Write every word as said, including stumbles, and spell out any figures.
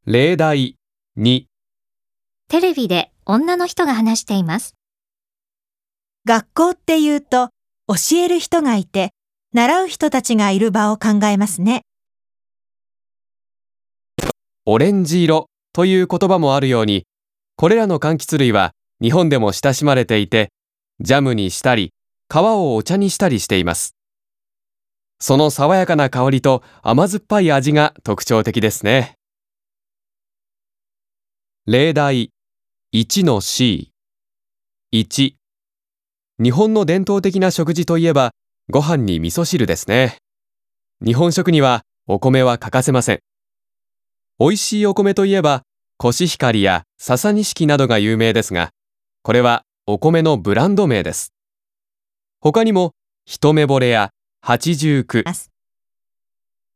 例題に。 テレビで女の人が話しています。 学校っていうと、教える人がいて、習う人たちがいる場を考えますね。 オレンジ色という言葉もあるように、これらの柑橘類は日本でも親しまれていて、ジャムにしたり、皮をお茶にしたりしています。その爽やかな香りと甘酸っぱい味が特徴的ですね。例題いちの シー。いち、日本の伝統的な食事といえば、ご飯に味噌汁ですね。日本食にはお米は欠かせません。美味しいお米といえば、コシヒカリや笹錦などが有名ですが、これはお米のブランド名です。他にも、一目惚れや八十九、